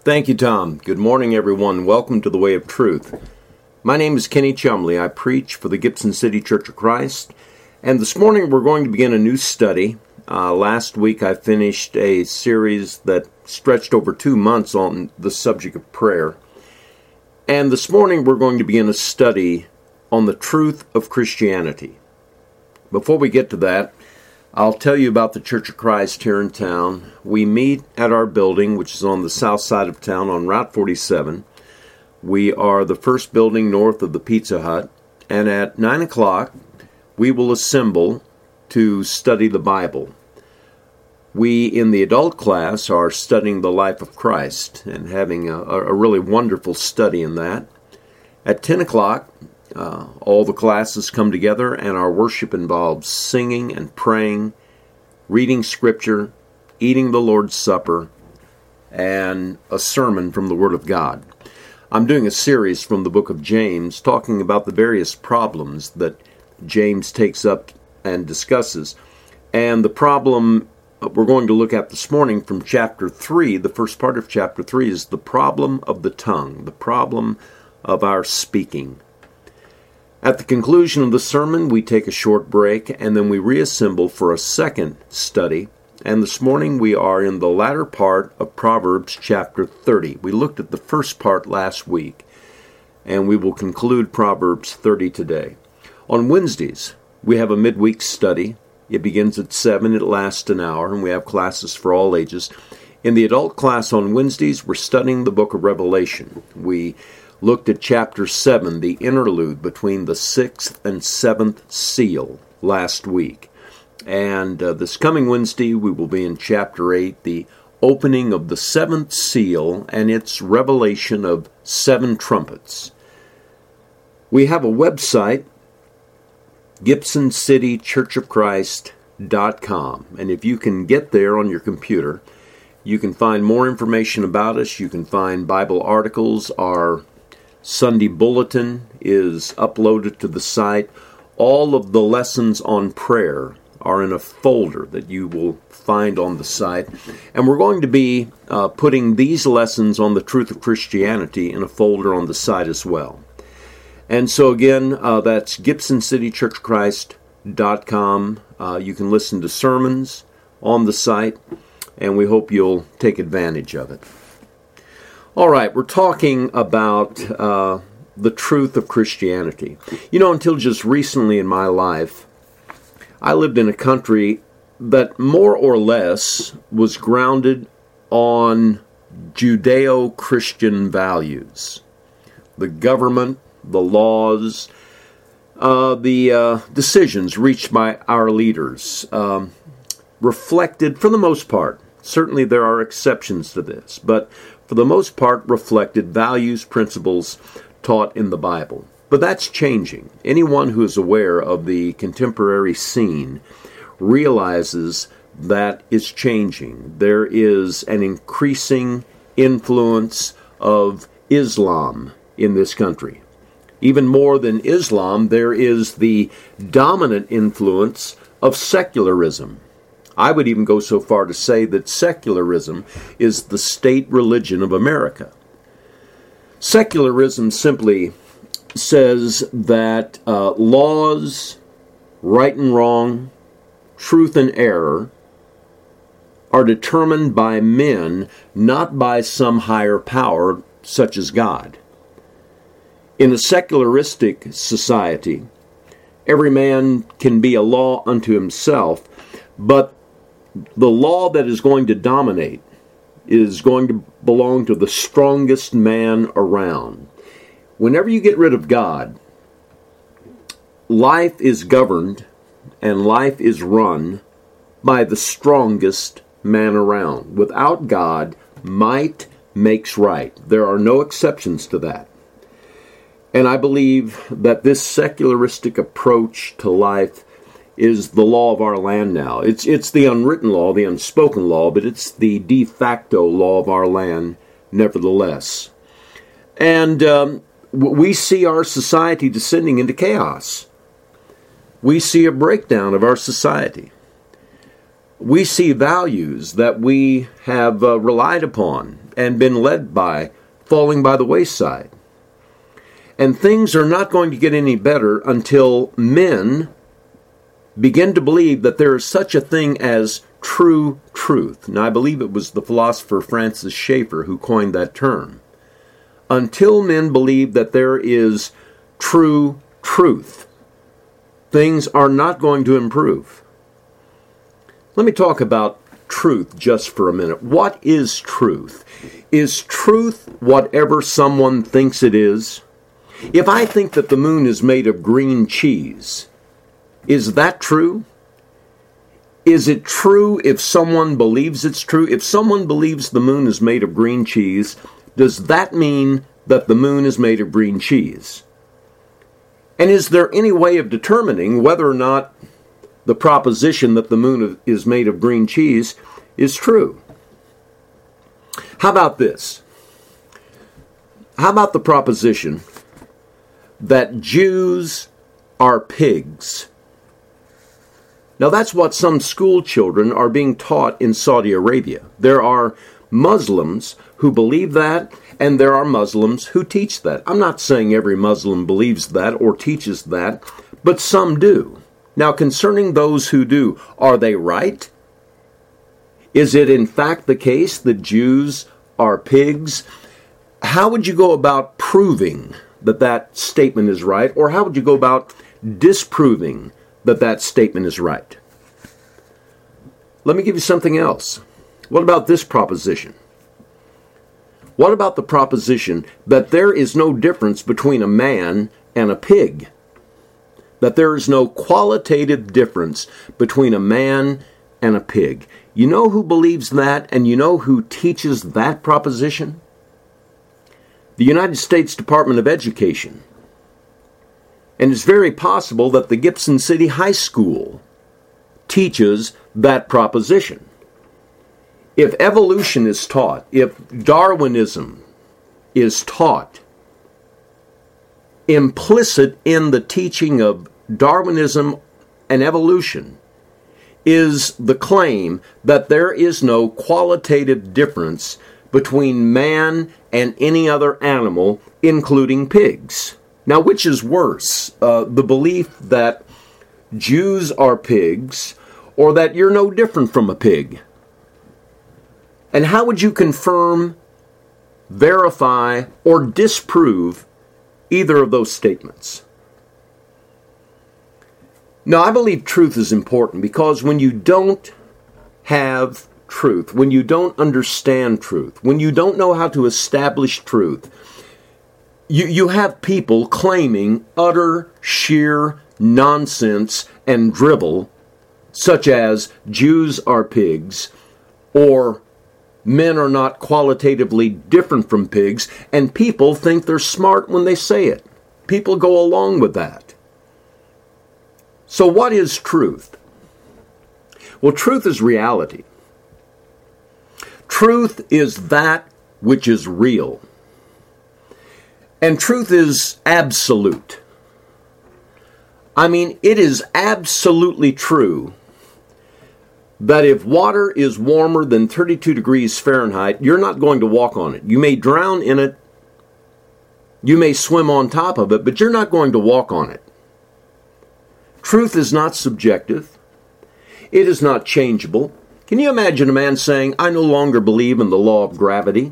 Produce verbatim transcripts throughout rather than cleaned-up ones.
Thank you, Tom. Good morning, everyone. Welcome to the Way of Truth. My name is Kenny Chumley. I preach for the Gibson City Church of Christ. And this morning we're going to begin a new study. Uh, last week I finished a series that stretched over two months on the subject of prayer. And this morning we're going to begin a study on the truth of Christianity. Before we get to that, I'll tell you about the Church of Christ here in town. We meet at our building, which is on the south side of town on Route forty-seven. We are the first building north of the Pizza Hut. And at nine o'clock, we will assemble to study the Bible. We, in the adult class, are studying the life of Christ and having a, a really wonderful study in that. At ten o'clock, Uh, all the classes come together, and our worship involves singing and praying, reading Scripture, eating the Lord's Supper, and a sermon from the Word of God. I'm doing a series from the book of James talking about the various problems that James takes up and discusses. And the problem we're going to look at this morning from chapter three, the first part of chapter three, is the problem of the tongue, the problem of our speaking. At the conclusion of the sermon, we take a short break, and then we reassemble for a second study. And this morning we are in the latter part of Proverbs chapter thirty. We looked at the first part last week, and we will conclude Proverbs thirty today. On Wednesdays, we have a midweek study. It begins at seven, it lasts an hour, and we have classes for all ages. In the adult class on Wednesdays, we're studying the book of Revelation. We looked at chapter seven, the interlude between the sixth and seventh seal, last week. And uh, this coming Wednesday, we will be in chapter eight, the opening of the seventh seal and its revelation of seven trumpets. We have a website, Gibson City Church of Christ dot com. And if you can get there on your computer, you can find more information about us. You can find Bible articles. Our Sunday Bulletin is uploaded to the site. All of the lessons on prayer are in a folder that you will find on the site. And we're going to be uh, putting these lessons on the truth of Christianity in a folder on the site as well. And so again, uh, that's Gibson City Church of Christ dot com. Uh, you can listen to sermons on the site, and we hope you'll take advantage of it. All right, we're talking about uh, the truth of Christianity. You know, until just recently in my life, I lived in a country that more or less was grounded on Judeo-Christian values. The government, the laws, uh, the uh, decisions reached by our leaders um, reflected, for the most part, certainly there are exceptions to this, but for the most part, reflected values, principles taught in the Bible. But that's changing. Anyone who is aware of the contemporary scene realizes that it's changing. There is an increasing influence of Islam in this country. Even more than Islam, there is the dominant influence of secularism. I would even go so far to say that secularism is the state religion of America. Secularism simply says that uh, laws, right and wrong, truth and error, are determined by men, not by some higher power such as God. In a secularistic society, every man can be a law unto himself, but the law that is going to dominate is going to belong to the strongest man around. Whenever you get rid of God, life is governed and life is run by the strongest man around. Without God, might makes right. There are no exceptions to that. And I believe that this secularistic approach to life is the law of our land now. It's it's the unwritten law, the unspoken law, but it's the de facto law of our land nevertheless. And um, we see our society descending into chaos. We see a breakdown of our society. we see values that we have uh, relied upon and been led by falling by the wayside. And things are not going to get any better until men begin to believe that there is such a thing as true truth. Now, I believe it was the philosopher Francis Schaeffer who coined that term. Until men believe that there is true truth, things are not going to improve. Let me talk about truth just for a minute. What is truth? Is truth whatever someone thinks it is? If I think that the moon is made of green cheese, is that true? Is it true if someone believes it's true? If someone believes the moon is made of green cheese, does that mean that the moon is made of green cheese? And is there any way of determining whether or not the proposition that the moon is made of green cheese is true? How about this? How about the proposition that Jews are pigs? Now, that's what some school children are being taught in Saudi Arabia. There are Muslims who believe that, and there are Muslims who teach that. I'm not saying every Muslim believes that or teaches that, but some do. Now, concerning those who do, are they right? Is it in fact the case that Jews are pigs? How would you go about proving that that statement is right, or how would you go about disproving that that statement is right? Let me give you something else. What about this proposition? What about the proposition that there is no difference between a man and a pig? That there is no qualitative difference between a man and a pig. You know who believes that, and you know who teaches that proposition? The United States Department of Education. And it's very possible that the Gibson City High School teaches that proposition. If evolution is taught, if Darwinism is taught, implicit in the teaching of Darwinism and evolution is the claim that there is no qualitative difference between man and any other animal, including pigs. Now, which is worse, uh, the belief that Jews are pigs, or that you're no different from a pig? And how would you confirm, verify, or disprove either of those statements? Now, I believe truth is important, because when you don't have truth, when you don't understand truth, when you don't know how to establish truth, you, you have people claiming utter, sheer nonsense and drivel, such as Jews are pigs, or men are not qualitatively different from pigs, and people think they're smart when they say it. People go along with that. So what is truth? Well, truth is reality. Truth is that which is real. And truth is absolute. I mean, it is absolutely true that if water is warmer than thirty-two degrees Fahrenheit, you're not going to walk on it. You may drown in it, you may swim on top of it, but you're not going to walk on it. Truth is not subjective. It is not changeable. Can you imagine a man saying, I no longer believe in the law of gravity,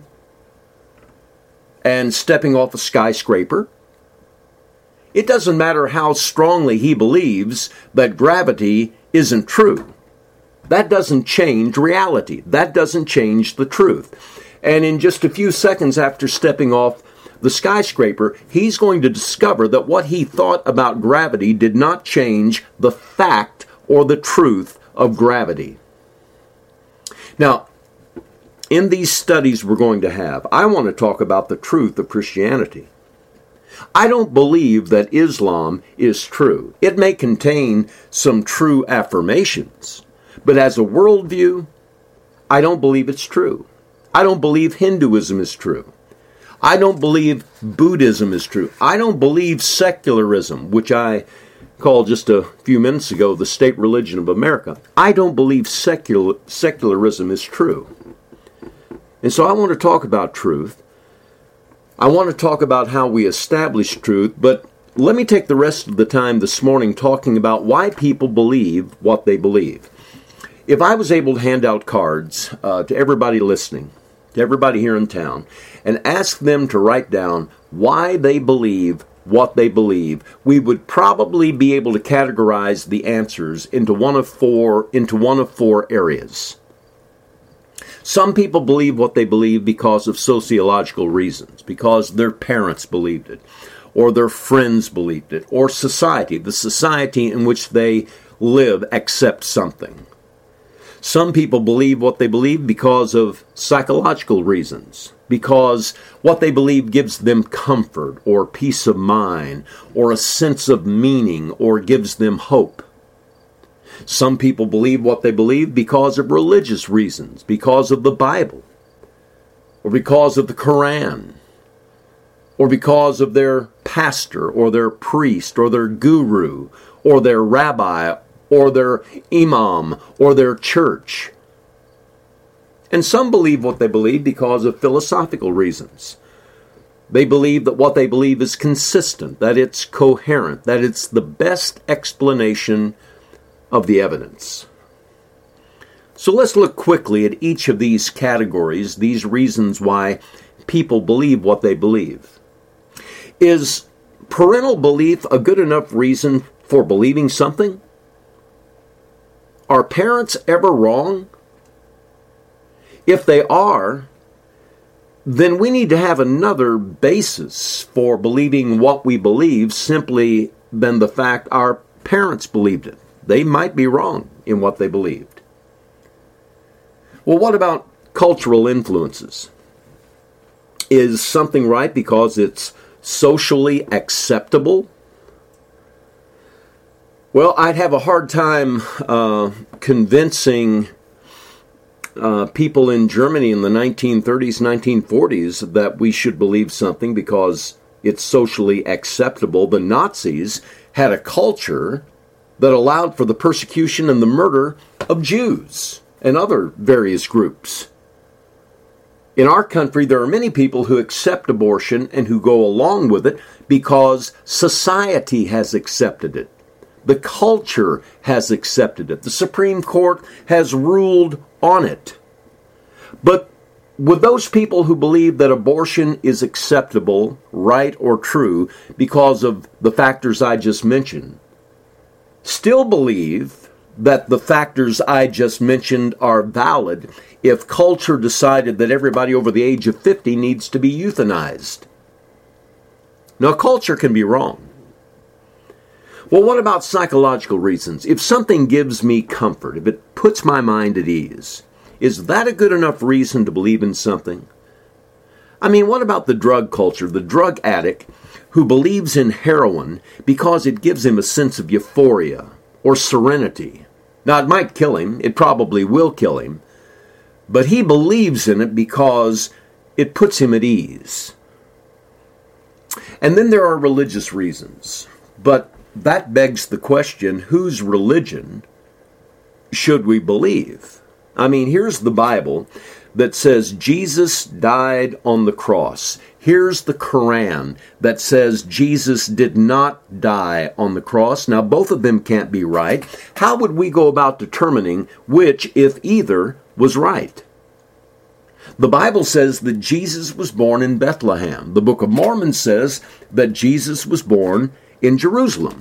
and stepping off a skyscraper? It doesn't matter how strongly he believes that gravity isn't true. That doesn't change reality. That doesn't change the truth. And in just a few seconds after stepping off the skyscraper, he's going to discover that what he thought about gravity did not change the fact or the truth of gravity. Now, in these studies we're going to have, I want to talk about the truth of Christianity. I don't believe that Islam is true. It may contain some true affirmations, but as a worldview, I don't believe it's true. I don't believe Hinduism is true. I don't believe Buddhism is true. I don't believe secularism, which I called just a few minutes ago the state religion of America. I don't believe secular, secularism is true. And so I want to talk about truth. I want to talk about how we establish truth, but let me take the rest of the time this morning talking about why people believe what they believe. If I was able to hand out cards uh, to everybody listening, to everybody here in town, and ask them to write down why they believe what they believe, we would probably be able to categorize the answers into one of four into one of four areas. Some people believe what they believe because of sociological reasons, because their parents believed it, or their friends believed it, or society, the society in which they live, accepts something. Some people believe what they believe because of psychological reasons, because what they believe gives them comfort or peace of mind or a sense of meaning or gives them hope. Some people believe what they believe because of religious reasons, because of the Bible, or because of the Quran, or because of their pastor or their priest or their guru or their rabbi or their imam or their church. And some believe what they believe because of philosophical reasons. They believe that what they believe is consistent, that it's coherent, that it's the best explanation of the evidence. So let's look quickly at each of these categories, these reasons why people believe what they believe. Is parental belief a good enough reason for believing something? Are parents ever wrong? If they are, then we need to have another basis for believing what we believe simply than the fact our parents believed it. They might be wrong in what they believed. Well, what about cultural influences? Is something right because it's socially acceptable? Well, I'd have a hard time uh, convincing uh, people in Germany in the nineteen thirties, nineteen forties that we should believe something because it's socially acceptable. The Nazis had a culture that allowed for the persecution and the murder of Jews and other various groups. In our country, there are many people who accept abortion and who go along with it because society has accepted it. The culture has accepted it. The Supreme Court has ruled on it. But with those people who believe that abortion is acceptable, right, or true because of the factors I just mentioned, still believe that the factors I just mentioned are valid if culture decided that everybody over the age of fifty needs to be euthanized. Now, culture can be wrong. Well, what about psychological reasons? If something gives me comfort, if it puts my mind at ease, is that a good enough reason to believe in something? I mean, what about the drug culture, the drug addict who believes in heroin because it gives him a sense of euphoria or serenity? Now, it might kill him. It probably will kill him. But he believes in it because it puts him at ease. And then there are religious reasons. But that begs the question, whose religion should we believe? I mean, here's the Bible that says Jesus died on the cross. Here's the Quran that says Jesus did not die on the cross. Now, both of them can't be right. How would we go about determining which, if either, was right? The Bible says that Jesus was born in Bethlehem. The Book of Mormon says that Jesus was born in Jerusalem.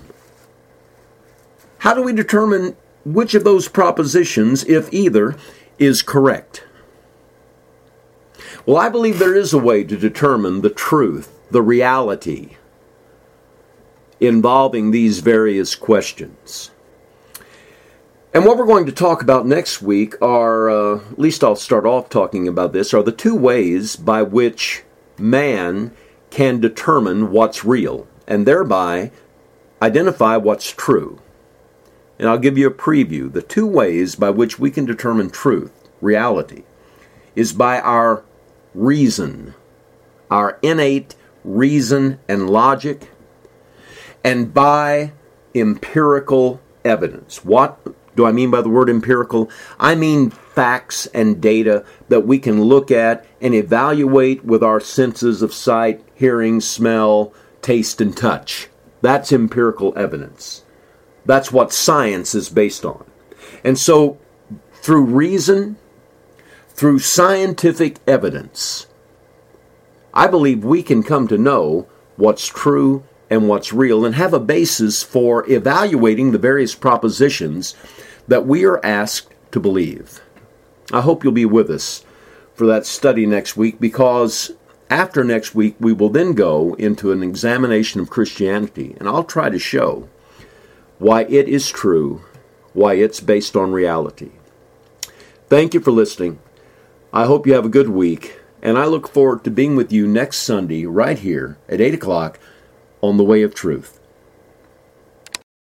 How do we determine which of those propositions, if either, is correct? Well, I believe there is a way to determine the truth, the reality, involving these various questions. And what we're going to talk about next week are, uh, at least I'll start off talking about this, are the two ways by which man can determine what's real and thereby identify what's true. And I'll give you a preview. The two ways by which we can determine truth, reality, is by our reason, our innate reason and logic, and by empirical evidence. What do I mean by the word empirical? I mean facts and data that we can look at and evaluate with our senses of sight, hearing, smell, taste, and touch. That's empirical evidence. That's what science is based on. And so, through reason, through scientific evidence, I believe we can come to know what's true and what's real and have a basis for evaluating the various propositions that we are asked to believe. I hope you'll be with us for that study next week, because after next week we will then go into an examination of Christianity, and I'll try to show why it is true, why it's based on reality. Thank you for listening. I hope you have a good week, and I look forward to being with you next Sunday right here at eight o'clock on The Way of Truth.